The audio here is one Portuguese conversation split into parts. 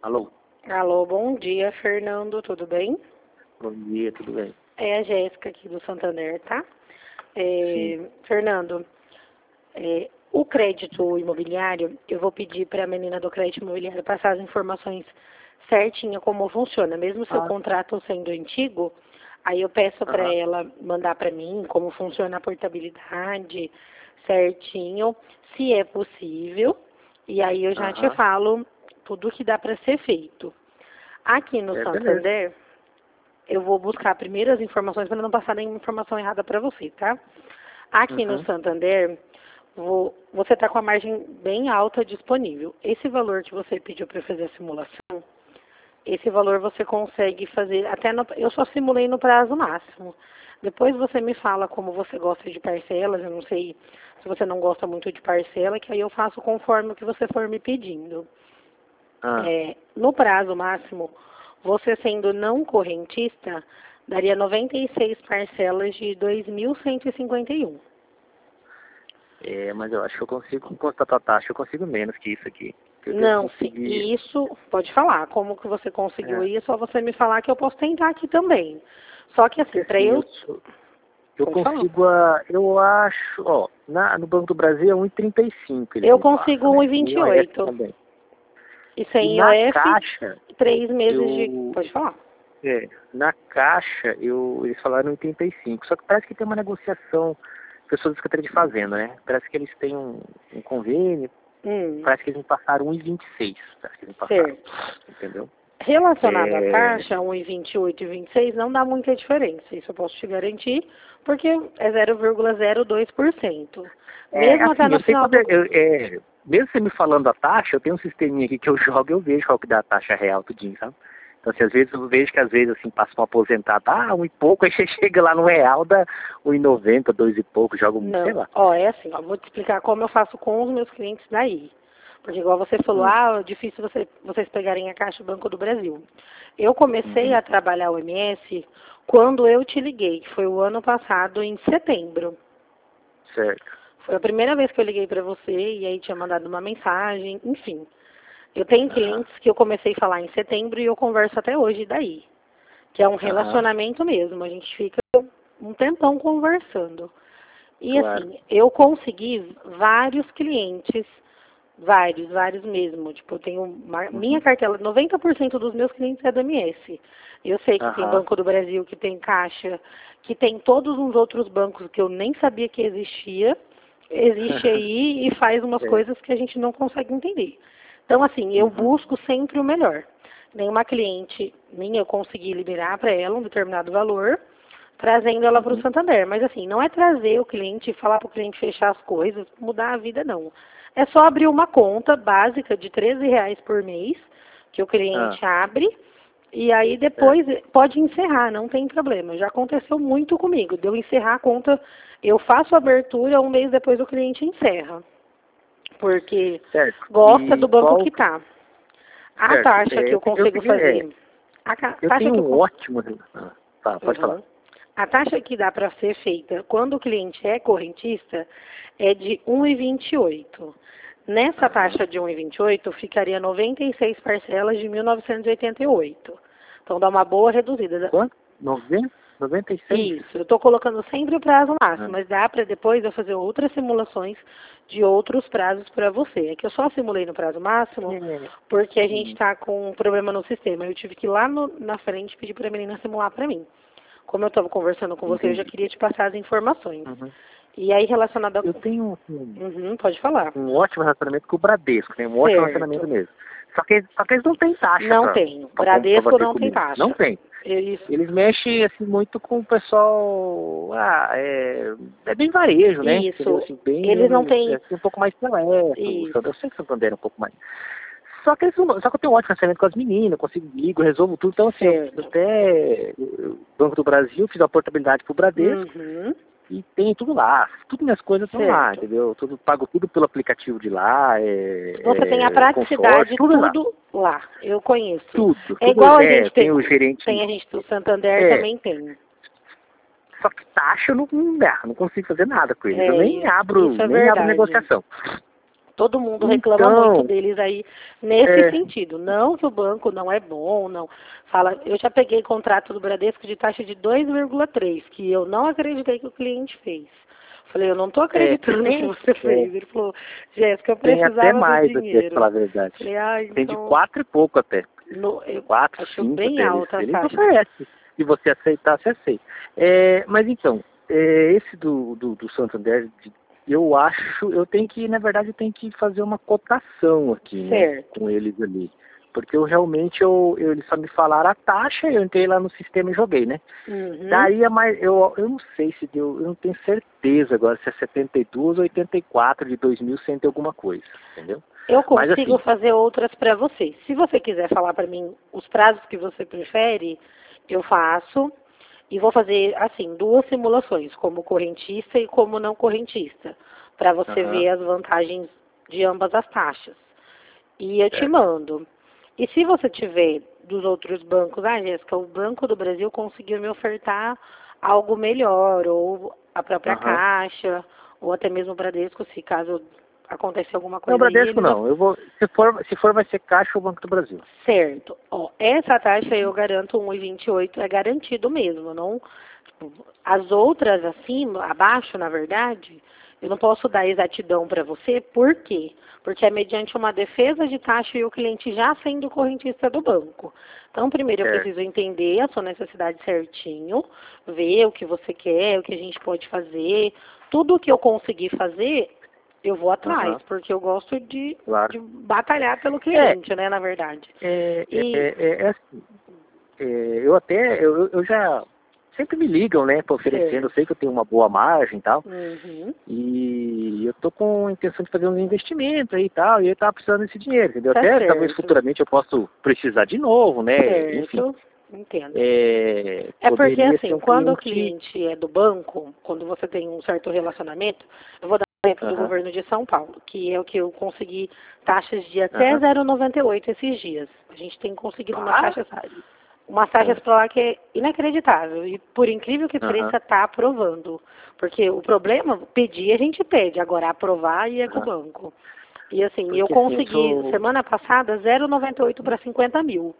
Alô? Alô, bom dia, Fernando, tudo bem? Bom dia, tudo bem? É a Jéssica aqui do Santander, tá? Sim. Fernando, o crédito imobiliário, eu vou pedir para a menina do crédito imobiliário passar as informações certinha como funciona. Mesmo seu Ah, contrato sendo antigo, aí eu peço para aham, ela mandar para mim como funciona a portabilidade certinho, se é possível, e aí eu já te aham. falo tudo que dá para ser feito. Aqui no Beleza. Santander, eu vou buscar primeiro as informações para não passar nenhuma informação errada para você, tá? Aqui no Uhum. Santander, você está com a margem bem alta disponível. Esse valor que você pediu para fazer a simulação, esse valor você consegue fazer até eu só simulei no prazo máximo. Depois você me fala como você gosta de parcelas, eu não sei se você não gosta muito de parcela, que aí eu faço conforme o que você for me pedindo. Ah, No prazo máximo, você sendo não correntista, daria 96 parcelas de 2.151. mas eu acho que eu consigo constatar a taxa, eu consigo menos que isso aqui. Que eu devo Não, sim. conseguir. E isso, pode falar. Como que você conseguiu É, aí? É só você me falar que eu posso tentar aqui também. Só que porque assim, para assim, eu... eu Pode falar. consigo eu acho, ó, no Banco do Brasil é 1,35 eles Eu me consigo passam, né? No IOF 1,28. também. E E sem na IOF, Caixa, 3 meses de... eu. Pode falar. Na Caixa, eles falaram 85. Só que parece que tem uma negociação, pessoas da Secretaria de Fazenda, né? Parece que eles têm um convênio, Hum, parece que eles me passaram 1,26. Parece que eles me passaram, certo. entendeu? Relacionado à É, taxa, 1,28 e 26 não dá muita diferença, isso eu posso te garantir, porque é 0,02%. Mesmo até assim, no eu sei final quando do... mesmo você me falando a taxa, eu tenho um sisteminha aqui que eu jogo e eu vejo qual que dá a taxa real, tudinho, sabe? Então, assim, às vezes eu vejo que às vezes, assim, passa um aposentado, um e pouco, aí você chega lá no real, dá 1,90, dois e pouco, joga, sei Não, lá. ó, é assim, ó, vou te explicar como eu faço com os meus clientes daí. Porque igual você falou, Hum, é difícil vocês pegarem a Caixa Banco do Brasil. Eu comecei uhum, a trabalhar o MS quando eu te liguei, que foi o ano passado, em setembro. certo. Foi a primeira vez que eu liguei para você e aí tinha mandado uma mensagem, enfim. Eu tenho Aham, clientes que eu comecei a falar em setembro e eu converso até hoje daí, que é um aham, relacionamento mesmo. A gente fica um tempão conversando. E claro. assim, eu consegui vários clientes, vários mesmo. Tipo, eu tenho minha Uhum, cartela, 90% dos meus clientes é do MS. Eu sei que tem aham. Banco do Brasil, que tem Caixa, que tem todos os outros bancos que eu nem sabia que existia, existe aí e faz umas É, coisas que a gente não consegue entender. Então, assim, eu uhum, busco sempre o melhor. Nenhuma cliente minha eu consegui liberar para ela um determinado valor, trazendo ela para o uhum, Santander. Mas assim, não é trazer o cliente e falar para o cliente fechar as coisas, mudar a vida, não. É só abrir uma conta básica de R$ 13 por mês, que o ah, cliente abre, e aí certo. depois pode encerrar, não tem problema. Já aconteceu muito comigo. De eu encerrar a conta, eu faço a abertura, um mês depois o cliente encerra. Porque Certo. gosta E do banco qual, que está. A certo, taxa que eu eu consigo queria, fazer, eu taxa tenho que eu um consigo. ótimo, pode falar. Uhum. A taxa que dá para ser feita quando o cliente é correntista é de 1,28. Nessa Aham. taxa de 1,28 ficaria 96 parcelas de 1.988. Então dá uma boa reduzida. Quanto? 96? Isso, eu estou colocando sempre o prazo Ah, máximo, mas dá para depois eu fazer outras simulações de outros prazos para você. É que eu só simulei no prazo máximo é, porque a gente hum, está com um problema no sistema. Eu tive que ir lá na frente pedir para a menina simular para mim. Como eu estava conversando com você, eu já entendi. queria te passar as informações. Uhum. E aí, relacionado a... Eu tenho Uhum, pode falar. um ótimo relacionamento com o Bradesco, tem um ótimo relacionamento Certo. mesmo. Só que eles não têm taxa Não para tem. Bradesco bater não tem comigo. Não taxa. tem. Isso. Eles mexem assim muito com o pessoal. É bem varejo, né? Entendeu? Isso. Assim, bem Eles não menos. têm... Um pouco mais seleto. Eu Isso. sei que o Santander é um pouco mais. Só que eu tenho um ótimo relacionamento com as meninas, eu consigo ligo, resolvo tudo. Então, assim, eu Certo. até Banco do Brasil, fiz a portabilidade pro Bradesco Uhum. e tem tudo lá. Tudo minhas coisas estão lá, Certo. entendeu? Pago tudo pelo aplicativo de lá, Você tem a consórcio, praticidade tudo lá. tudo lá. Eu conheço. Tudo, É tudo, igual a gente tem tem... o gerente. Tem a gente do Santander É, também tem. só que taxa eu não consigo fazer nada com eles. Eu Isso nem é abro verdade. negociação. Todo mundo reclama muito deles aí nesse sentido. Não que o banco não é bom, não. Fala, eu já peguei contrato do Bradesco de taxa de 2,3, que eu não acreditei que o cliente fez. Falei, eu não estou acreditando que você fez. Ele falou, Jéssica, eu precisava tem até mais do dinheiro. Aqui, pra falar a verdade. Falei, ah, então... Tem de 4 e pouco até. Eu 4, acho 5 bem até. alta a Ele taxa. oferece. Se você aceitar, você aceita. Mas então, esse do Santander, eu tenho que, na verdade, eu tenho que fazer uma cotação aqui, né, com eles ali. Porque eles só me falaram a taxa, eu entrei lá no sistema e joguei, né? Uhum. Daí eu não sei se deu, eu não tenho certeza agora se é 72 ou 84 de 2100 e alguma coisa, entendeu? Eu consigo Mas, assim, fazer outras para você. Se você quiser falar para mim os prazos que você prefere, eu faço. E vou fazer, assim, 2 simulações, como correntista e como não correntista, para você ver as vantagens de ambas as taxas. E eu te mando. E se você tiver dos outros bancos, Jéssica, o Banco do Brasil conseguiu me ofertar algo melhor, ou a própria Caixa, ou até mesmo o Bradesco, se caso acontecer alguma coisa. Não, Bradesco não. Eu vou, se for vai ser Caixa ou Banco do Brasil. Certo. Ó, essa taxa eu garanto 1,28, é garantido mesmo, não. As outras acima, abaixo, na verdade, eu não posso dar exatidão para você. Por quê? Porque é mediante uma defesa de taxa e o cliente já sendo correntista do banco. Então, primeiro eu preciso entender a sua necessidade certinho, ver o que você quer, o que a gente pode fazer. Tudo o que eu conseguir fazer, eu vou atrás, porque eu gosto de batalhar pelo cliente, né, na verdade. Assim, eu já... Sempre me ligam, né, para oferecendo. Eu sei que eu tenho uma boa margem e tal. E eu tô com a intenção de fazer uns investimentos aí e tal. E eu tava precisando desse dinheiro, entendeu? Até talvez futuramente eu possa precisar de novo, né? Enfim. Entendo. Porque assim, quando o cliente é do banco, quando você tem um certo relacionamento, eu vou dar um exemplo do governo de São Paulo, que é o que eu consegui taxas de até 0,98 esses dias. A gente tem conseguido umas taxas para lá que é inacreditável. E por incrível que pareça, está aprovando. Porque o problema, pedir a gente pede, agora aprovar e é com o banco. E assim, eu consegui, semana passada, 0,98 para 50 mil.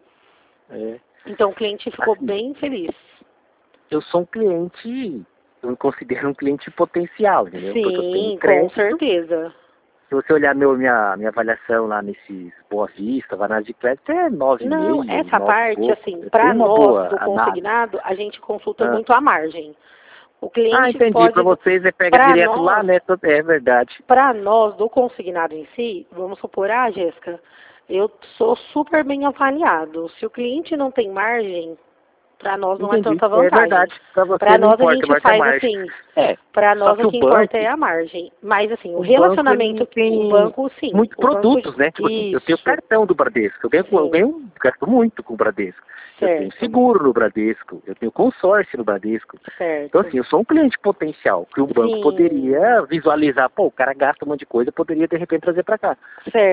Então o cliente ficou bem feliz. Eu sou um cliente, eu me considero um cliente potencial, entendeu? Sim, porque eu tenho crédito, com certeza. Se você olhar minha avaliação lá nesses Boa Vista, análise de crédito, é 9,5. Não, essa parte, assim, para nós do consignado, a gente consulta muito a margem. O cliente entendi. Para vocês, pega direto nós, lá, né? É verdade. Para nós, do consignado em si, vamos supor, Jéssica, eu sou super bem avaliado. Se o cliente não tem margem, para nós não é tanta vantagem. É verdade. Para nós a gente faz assim. Para nós o que importa é a margem. Mas assim, o relacionamento com o banco, sim. Muitos produtos, né? Tipo assim, eu tenho cartão do Bradesco. Eu gasto muito com o Bradesco. Eu tenho seguro no Bradesco. Eu tenho consórcio no Bradesco. Então assim, eu sou um cliente potencial que o banco poderia visualizar. Pô, o cara gasta um monte de coisa, poderia de repente trazer para cá.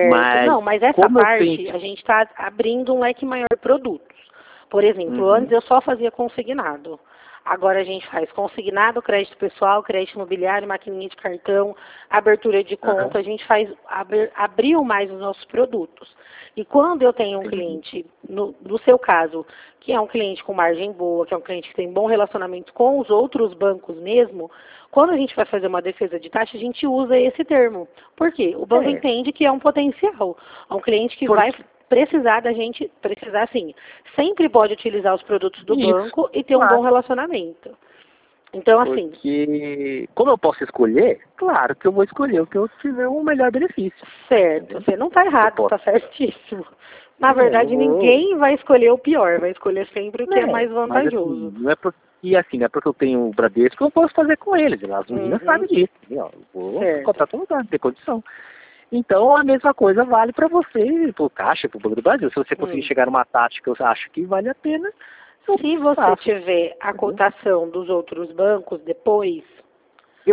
Mas essa parte, a gente está abrindo um leque maior de produtos. Por exemplo, antes eu só fazia consignado. Agora a gente faz consignado, crédito pessoal, crédito imobiliário, maquininha de cartão, abertura de conta. A gente faz abriu mais os nossos produtos. E quando eu tenho um cliente, no seu caso, que é um cliente com margem boa, que é um cliente que tem bom relacionamento com os outros bancos mesmo, quando a gente vai fazer uma defesa de taxa, a gente usa esse termo. Por quê? O banco entende que é um potencial. É um cliente que vai precisar sim, sempre pode utilizar os produtos do banco e ter um bom relacionamento. Então, assim... Porque, como eu posso escolher, claro que eu vou escolher o que eu tiver um melhor benefício. Certo, você não está errado, está certíssimo. Na verdade, ninguém vai escolher o pior, vai escolher sempre o que é mais vantajoso. Mas, assim, não é porque eu tenho o Bradesco, eu posso fazer com eles. As meninas sabem disso. Eu vou contar com lugar, tem condição. Então, a mesma coisa vale para você, para o Caixa, para o Banco do Brasil. Se você conseguir chegar numa taxa que eu acho que vale a pena... Se você tiver a cotação dos outros bancos depois... É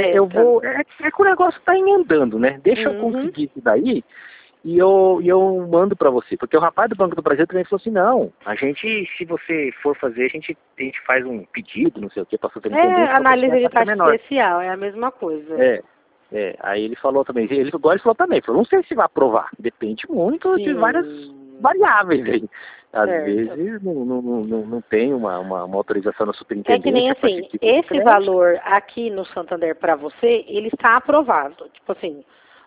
que o negócio está andando, né? Deixa eu conseguir isso daí e eu mando para você. Porque o rapaz do Banco do Brasil também falou assim, não, a gente, se você for fazer, a gente faz um pedido, não sei o que, para superintendente. Análise de taxa especial, é a mesma coisa. Aí ele falou também, agora ele falou também, falou, não sei se vai aprovar, depende muito de várias variáveis aí. Às vezes não tem uma autorização da superintendência. É que nem assim, esse valor aqui no Santander para você, ele está aprovado. Tipo assim,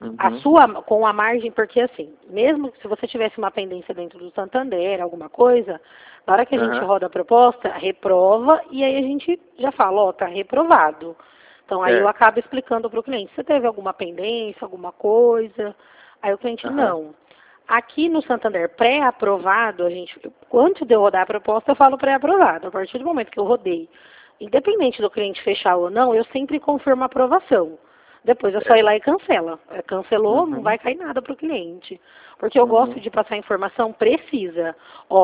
com a margem, porque assim, mesmo se você tivesse uma pendência dentro do Santander, alguma coisa, na hora que a gente roda a proposta, reprova, e aí a gente já fala, tá reprovado. Então, aí eu acabo explicando para o cliente, você teve alguma pendência, alguma coisa? Aí o cliente, não. Aqui no Santander pré-aprovado, antes de eu rodar a proposta, eu falo pré-aprovado. A partir do momento que eu rodei, independente do cliente fechar ou não, eu sempre confirmo a aprovação. Depois é só ir lá e cancela. Cancelou, não vai cair nada para o cliente. Porque eu gosto de passar informação precisa.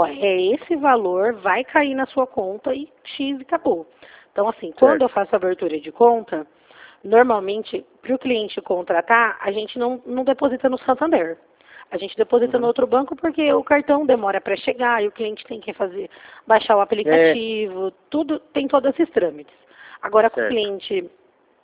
Esse valor, vai cair na sua conta e X e acabou. Então, assim, quando eu faço a abertura de conta, normalmente, para o cliente contratar, a gente não deposita no Santander. A gente deposita no outro banco porque o cartão demora para chegar e o cliente tem que baixar o aplicativo, tem todos esses trâmites. Agora, com o cliente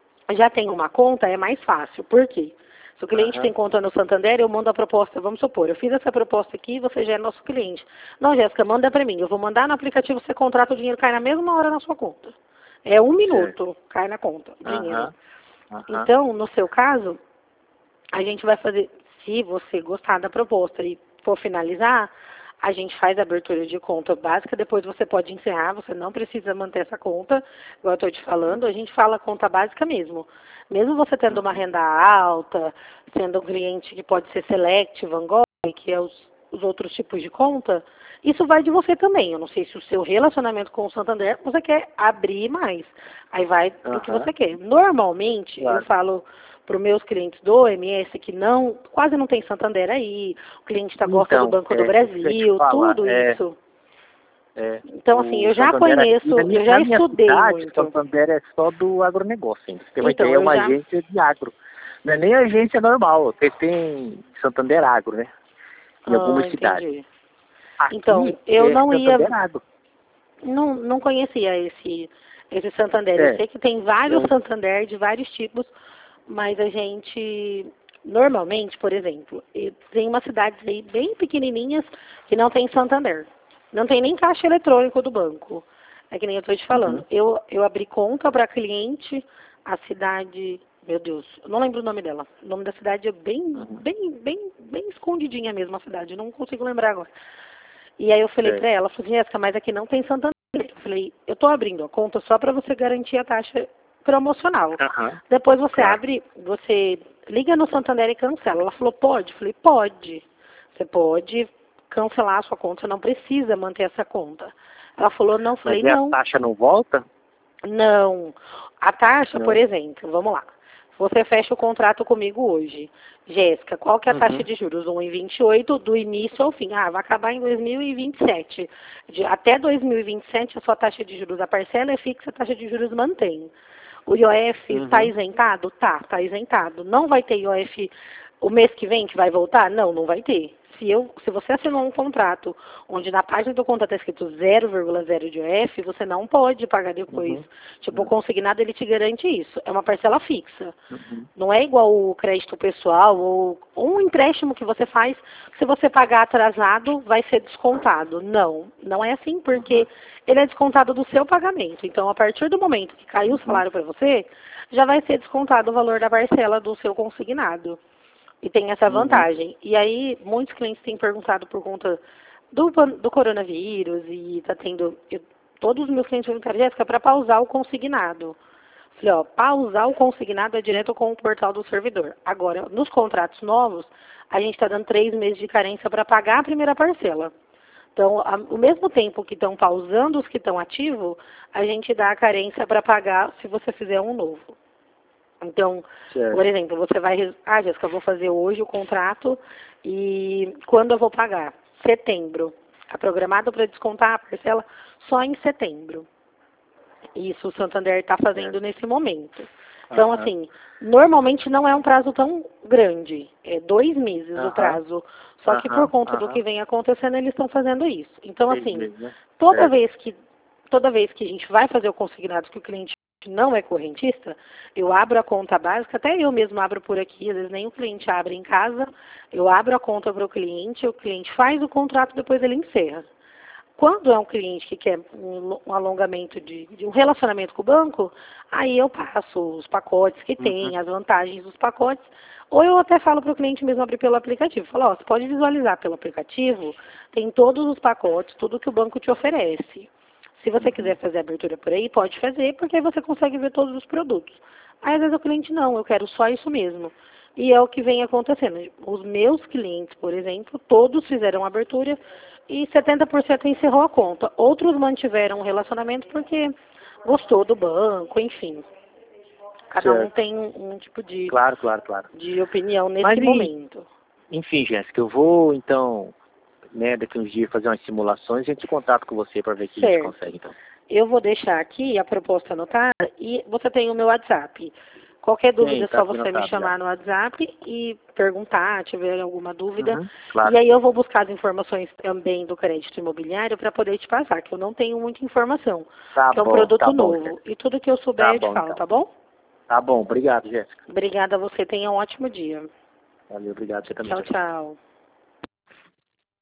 já tem uma conta, é mais fácil. Por quê? Se o cliente tem conta no Santander, eu mando a proposta, vamos supor, eu fiz essa proposta aqui, você já é nosso cliente. Não, Jéssica, manda para mim, eu vou mandar no aplicativo, você contrata, o dinheiro cai na mesma hora na sua conta. É 1 minuto, cai na conta, dinheiro. Então, no seu caso, a gente vai fazer, se você gostar da proposta e for finalizar, a gente faz a abertura de conta básica, depois você pode encerrar, você não precisa manter essa conta, igual eu estou te falando, a gente fala conta básica mesmo. Mesmo você tendo uma renda alta, sendo um cliente que pode ser Select, Vanguard, que é os outros tipos de conta, isso vai de você também. Eu não sei se o seu relacionamento com o Santander, você quer abrir mais. Aí vai do que você quer. Normalmente, eu falo para os meus clientes do OMS que quase não tem Santander aí, o cliente gosta do Banco do Brasil, tudo isso. Então, assim, eu já conheço, eu já estudei muito. O Santander é só do agronegócio, hein? Você vai ter uma agência de agro. Não é nem agência normal, tem Santander Agro, né? Em algumas cidades. Aqui, então, eu não ia... Não conhecia esse Santander. Eu sei que tem vários Santander de vários tipos, mas a gente, normalmente, por exemplo, tem umas cidades aí bem pequenininhas que não tem Santander. Não tem nem caixa eletrônico do banco. É que nem eu estou te falando. Eu abri conta para cliente, a cidade... Meu Deus, eu não lembro o nome dela. O nome da cidade é bem escondidinha mesmo, a cidade. Não consigo lembrar agora. E aí eu falei para ela, falei, Jéssica, mas aqui não tem Santander. Eu falei, eu estou abrindo a conta só para você garantir a taxa promocional. Depois você abre, você liga no Santander e cancela. Ela falou, pode? Eu falei, pode. Você pode cancelar a sua conta, você não precisa manter essa conta. Ela falou, não. Eu falei, não. A taxa não volta? Não. A taxa, por exemplo, vamos lá. Você fecha o contrato comigo hoje. Jéssica, qual que é a taxa de juros? 1,28 do início ao fim. Vai acabar em 2027. Até 2027, a sua taxa de juros, a parcela é fixa, a taxa de juros mantém. O IOF está isentado? Tá isentado. Não vai ter IOF o mês que vem que vai voltar? Não vai ter. Se você assinou um contrato onde na página do contrato está escrito 0,0 de IOF, você não pode pagar depois. Tipo, o consignado, ele te garante isso. É uma parcela fixa. Não é igual o crédito pessoal ou um empréstimo que você faz, se você pagar atrasado, vai ser descontado. Não é assim, porque ele é descontado do seu pagamento. Então, a partir do momento que caiu o salário para você, já vai ser descontado o valor da parcela do seu consignado. E tem essa vantagem. E aí, muitos clientes têm perguntado por conta do coronavírus e tá tendo... todos os meus clientes perguntaram, Jéssica, para pausar o consignado. Falei, pausar o consignado é direto com o portal do servidor. Agora, nos contratos novos, a gente está dando 3 meses de carência para pagar a primeira parcela. Então, ao mesmo tempo que estão pausando os que estão ativos, a gente dá a carência para pagar se você fizer um novo. Então, por exemplo, você vai... Jéssica, eu vou fazer hoje o contrato e quando eu vou pagar? Setembro. Está programado para descontar a parcela só em setembro. Isso o Santander está fazendo nesse momento. Então, assim, normalmente não é um prazo tão grande. É 2 meses o prazo. Só que por conta do que vem acontecendo, eles estão fazendo isso. Então, assim, toda vez que a gente vai fazer o consignado que o cliente que não é correntista, eu abro a conta básica, até eu mesmo abro por aqui, às vezes nem o cliente abre em casa, eu abro a conta para o cliente faz o contrato, depois ele encerra. Quando é um cliente que quer um alongamento de um relacionamento com o banco, aí eu passo os pacotes que tem, as vantagens dos pacotes, ou eu até falo para o cliente mesmo abrir pelo aplicativo. Falo, ó, você pode visualizar pelo aplicativo, tem todos os pacotes, tudo que o banco te oferece. Se você quiser fazer a abertura por aí, pode fazer, porque aí você consegue ver todos os produtos. Aí às vezes o cliente, não, eu quero só isso mesmo. E é o que vem acontecendo. Os meus clientes, por exemplo, todos fizeram a abertura e 70% encerrou a conta. Outros mantiveram o relacionamento porque gostou do banco, enfim. Cada um tem um tipo de, Claro. de opinião nesse momento. Enfim, Jéssica, eu vou, então, né, daqui uns dias fazer umas simulações e entro em contato com você para ver se a gente consegue, então. Eu vou deixar aqui a proposta anotada e você tem o meu WhatsApp. Qualquer dúvida é só você me chamar no WhatsApp e perguntar, tiver alguma dúvida. Claro. E aí eu vou buscar as informações também do crédito imobiliário para poder te passar, que eu não tenho muita informação. Que é um produto novo. E tudo que eu souber eu te falo, tá bom? Tá bom, obrigado, Jéssica. Obrigada a você, tenha um ótimo dia. Valeu, obrigado, você também. Tchau, tchau.